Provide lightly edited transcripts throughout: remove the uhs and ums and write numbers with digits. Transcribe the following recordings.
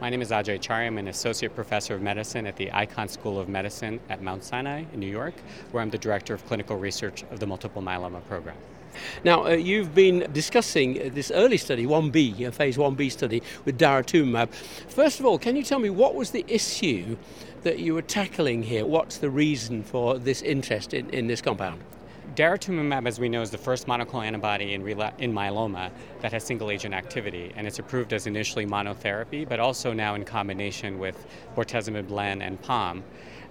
My name is Ajay Chari. I'm an associate professor of medicine at the Icahn School of Medicine at Mount Sinai in New York, where I'm the director of clinical research of the multiple myeloma program. Now, you've been discussing this early study, 1B, a phase 1B study with daratumumab. First of all, can you tell me what was the issue that you were tackling here? What's the reason for this interest in this compound? Daratumumab, as we know, is the first monoclonal antibody in myeloma that has single-agent activity, and it's approved as initially monotherapy, but also now in combination with bortezomib, len, and POM.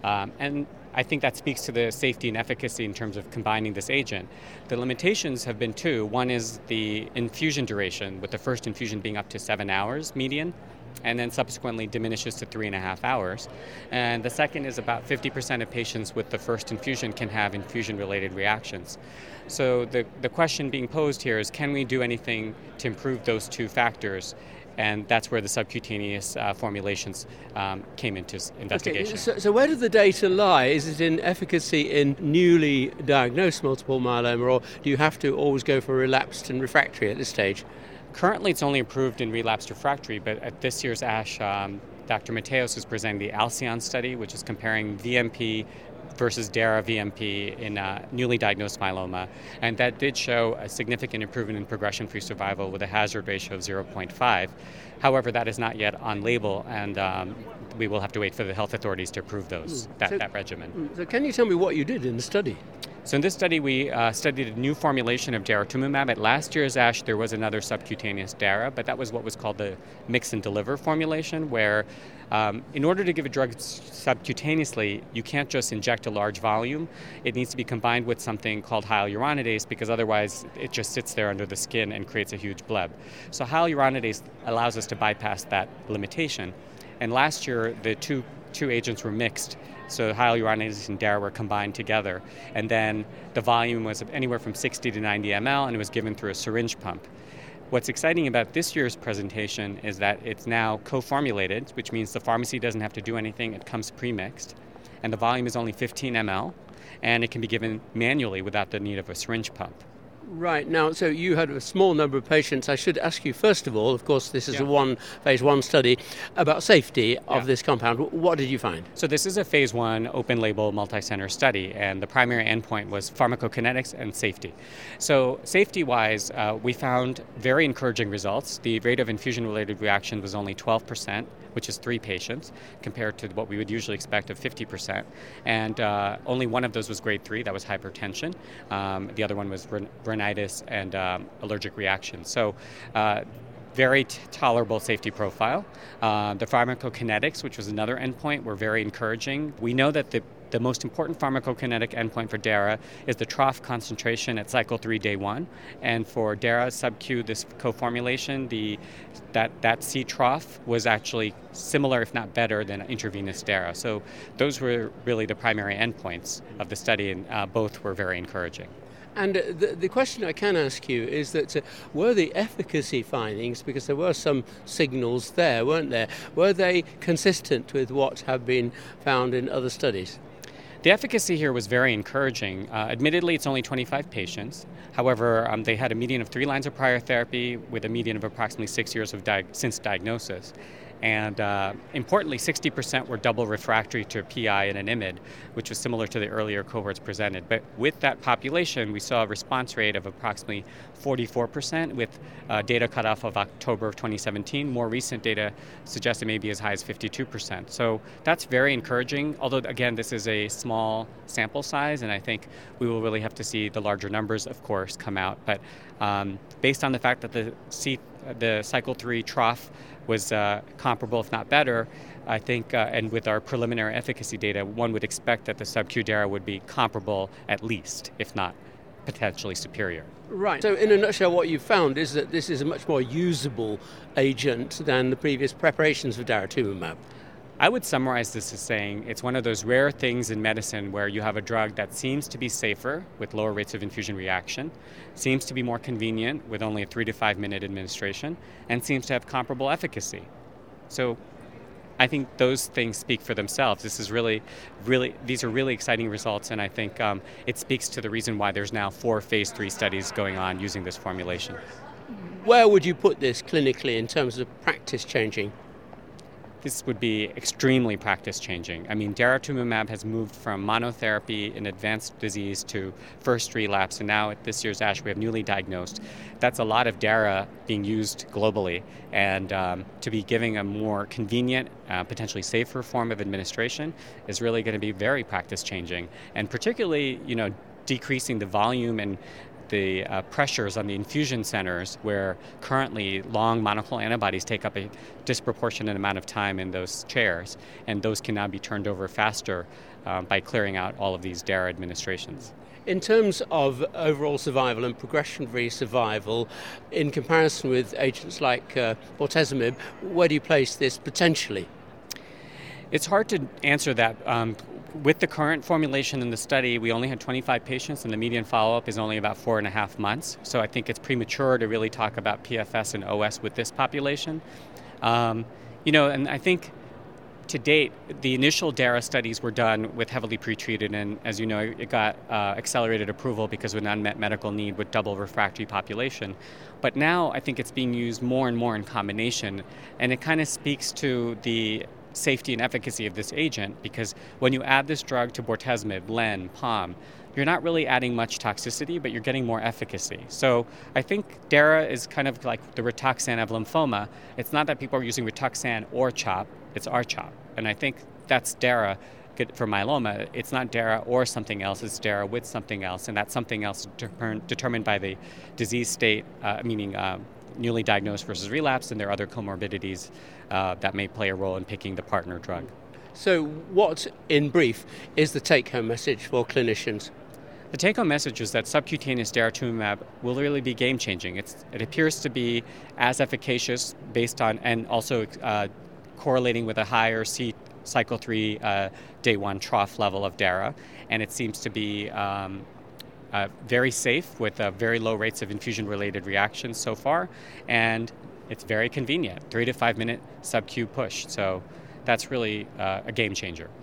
And I think that speaks to the safety and efficacy in terms of combining this agent. The limitations have been two. One is the infusion duration, with the first infusion being up to 7 hours median, and then subsequently diminishes to 3.5 hours. And the second is about 50% of patients with the first infusion can have infusion-related reactions. So the question being posed here is, can we do anything to improve those two factors? And that's where the subcutaneous formulations came into investigation. Okay, so where did the data lie? Is it in efficacy in newly diagnosed multiple myeloma, or do you have to always go for relapsed and refractory at this stage? Currently, it's only approved in relapsed refractory, but at this year's ASH, Dr. Mateos is presenting the Alcyon study, which is comparing VMP versus Dara VMP in newly diagnosed myeloma, and that did show a significant improvement in progression-free survival with a hazard ratio of 0.5. However, that is not yet on label, and we will have to wait for the health authorities to approve that regimen. So can you tell me what you did in the study? So in this study, we studied a new formulation of daratumumab. At last year's ASH, there was another subcutaneous Dara, but that was what was called the mix and deliver formulation, where in order to give a drug subcutaneously, you can't just inject a large volume. It needs to be combined with something called hyaluronidase, because otherwise it just sits there under the skin and creates a huge bleb. So hyaluronidase allows us to bypass that limitation. And last year, the two agents were mixed. So hyaluronidase and Dara were combined together. And then the volume was anywhere from 60 to 90 ml, and it was given through a syringe pump. What's exciting about this year's presentation is that it's now co-formulated, which means the pharmacy doesn't have to do anything. It comes pre-mixed. And the volume is only 15 ml, and it can be given manually without the need of a syringe pump. Right. Now, so you had a small number of patients. I should ask you, first of all, of course, this is a phase 1 study, about safety of this compound. What did you find? So this is a phase 1 open-label multi-center study, and the primary endpoint was pharmacokinetics and safety. So safety-wise, we found very encouraging results. The rate of infusion-related reaction was only 12%, which is 3 patients, compared to what we would usually expect of 50%. And only one of those was grade 3, that was hypertension. The other one was rhinitis and allergic reactions. So very tolerable safety profile. The pharmacokinetics, which was another endpoint, were very encouraging. We know that the most important pharmacokinetic endpoint for Dara is the trough concentration at cycle 3, day 1. And for Dara sub-Q, this co-formulation, that C trough was actually similar, if not better, than intravenous Dara. So those were really the primary endpoints of the study, and both were very encouraging. And the question I can ask you is that were the efficacy findings, because there were some signals there, weren't there, were they consistent with what have been found in other studies? The efficacy here was very encouraging. Admittedly, it's only 25 patients. However, they had a median of 3 lines of prior therapy with a median of approximately 6 years since diagnosis. And importantly, 60% were double refractory to a PI and an IMiD, which was similar to the earlier cohorts presented. But with that population, we saw a response rate of approximately 44% with data cutoff of October of 2017. More recent data suggests it may be as high as 52%. So that's very encouraging, although, again, this is a small sample size, and I think we will really have to see the larger numbers, of course, come out. But based on the fact that the cycle 3 trough was comparable, if not better, I think, and with our preliminary efficacy data, one would expect that the sub-Q Dara would be comparable at least, if not potentially superior. Right. So in a nutshell, what you've found is that this is a much more usable agent than the previous preparations for daratumumab. I would summarize this as saying it's one of those rare things in medicine where you have a drug that seems to be safer with lower rates of infusion reaction, seems to be more convenient with only a 3 to 5 minute administration, and seems to have comparable efficacy. So I think those things speak for themselves. This is these are really exciting results, and I think it speaks to the reason why there's now 4 phase 3 studies going on using this formulation. Where would you put this clinically in terms of practice changing? this would be extremely practice changing. I mean, daratumumab has moved from monotherapy in advanced disease to first relapse, and now at this year's ASH we have newly diagnosed. That's a lot of dara being used globally, and to be giving a more convenient, potentially safer form of administration is really going to be very practice changing, and particularly, decreasing the volume and the pressures on the infusion centers where currently long monoclonal antibodies take up a disproportionate amount of time in those chairs, and those can now be turned over faster by clearing out all of these DARA administrations. In terms of overall survival and progression-free survival, in comparison with agents like bortezomib, where do you place this potentially? It's hard to answer that. With the current formulation in the study, we only had 25 patients, and the median follow-up is only about 4.5 months. So I think it's premature to really talk about PFS and OS with this population. And I think to date, the initial DARA studies were done with heavily pretreated, and as you know, it got accelerated approval because of an unmet medical need with double refractory population. But now I think it's being used more and more in combination, and it kind of speaks to the safety and efficacy of this agent, because when you add this drug to bortezomib, len, pom, you're not really adding much toxicity, but you're getting more efficacy. So I think DARA is kind of like the Rituxan of lymphoma. It's not that people are using Rituxan or CHOP, it's R-CHOP. And I think that's DARA for myeloma. It's not DARA or something else, it's DARA with something else, and that something else is determined by the disease state, meaning newly diagnosed versus relapsed, and there are other comorbidities that may play a role in picking the partner drug. So what, in brief, is the take-home message for clinicians? The take-home message is that subcutaneous daratumumab will really be game-changing. It appears to be as efficacious based on, and also correlating with a higher cycle 3 day 1 trough level of DARA, and it seems to be very safe with very low rates of infusion-related reactions so far, and it's very convenient, 3 to 5 minute sub-Q push. So that's really a game changer.